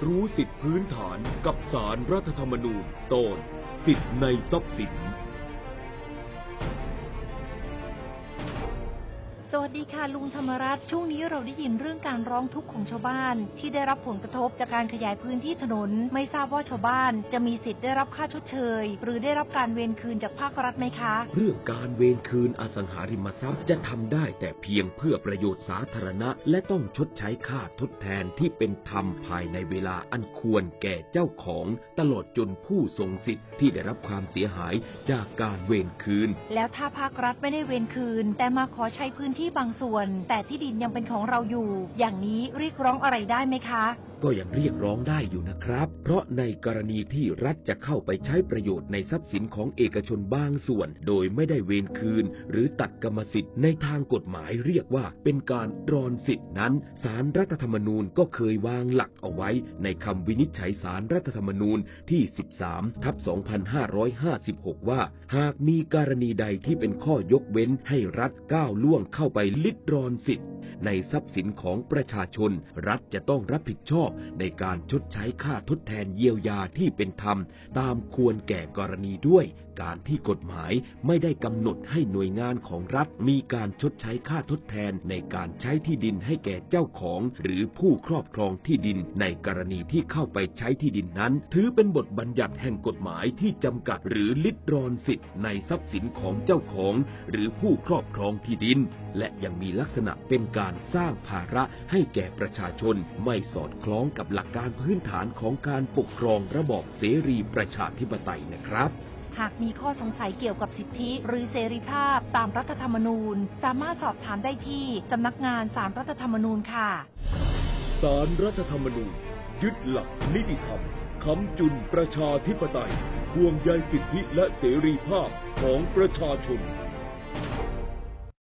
รู้สิทธิพื้นฐานกับศาลรัฐธรรมนูญตอนสิทธิในทรัพย์สินสวัสดีค่ะลุงธรรมรัตน์ช่วงนี้เราได้ยินเรื่องการร้องทุกข์ของชาวบ้านที่ได้รับผลกระทบจากการขยายพื้นที่ถนนไม่ทราบว่าชาวบ้านจะมีสิทธิ์ได้รับค่าชดเชยหรือได้รับการเวรคืนจากภาครัฐไหมคะเรื่องการเวรคืนอสังหาริมทรัพย์จะทำได้แต่เพียงเพื่อประโยชน์สาธารณะและต้องชดใช้ค่าทดแทนที่เป็นธรรมภายในเวลาอันควรแก่เจ้าของตลอดจนผู้ทรงสิทธิ์ที่ได้รับความเสียหายจากการเวรคืนแล้วถ้าภาครัฐไม่ได้เวรคืนแต่มาขอใช้พื้นที่บางส่วนแต่ที่ดินยังเป็นของเราอยู่อย่างนี้เรียกร้องอะไรได้ไหมคะก็ยังเรียกร้องได้อยู่นะครับเพราะในกรณีที่รัฐจะเข้าไปใช้ประโยชน์ในทรัพย์สินของเอกชนบางส่วนโดยไม่ได้เวรคืนหรือตัดกรรมสิทธิ์ในทางกฎหมายเรียกว่าเป็นการรอนสิทธินั้นศาลรัฐธรรมนูญก็เคยวางหลักเอาไว้ในคำวินิจฉัยศาลรัฐธรรมนูญที่ 13/2556 ว่าหากมีกรณีใดที่เป็นข้อยกเว้นให้รัฐก้าวล่วงเข้าไปลิดรอนสิทธิ์ในทรัพย์สินของประชาชนรัฐจะต้องรับผิดชอบในการชดใช้ค่าทดแทนเยียวยาที่เป็นธรรมตามควรแก่กรณีด้วยการที่กฎหมายไม่ได้กำหนดให้หน่วยงานของรัฐมีการชดใช้ค่าทดแทนในการใช้ที่ดินให้แก่เจ้าของหรือผู้ครอบครองที่ดินในกรณีที่เข้าไปใช้ที่ดินนั้นถือเป็นบทบัญญัติแห่งกฎหมายที่จำกัดหรือลิดรอนสิทธิ์ในทรัพย์สินของเจ้าของหรือผู้ครอบครองที่ดินและยังมีลักษณะเป็นการสร้างภาระให้แก่ประชาชนไม่สอดคล้องกับหลักการพื้นฐานของการปกครองระบอบเสรีประชาธิปไตยนะครับหากมีข้อสงสัยเกี่ยวกับสิทธิหรือเสรีภาพตามรัฐธรรมนูญสามารถสอบถามได้ที่สำนักงานศาลรัฐธรรมนูญค่ะศาลรัฐธรรมนูญยึดหลักนิติธรรมค้ำจุนประชาธิปไตยห่วงใยสิทธิและเสรีภาพของประชาชน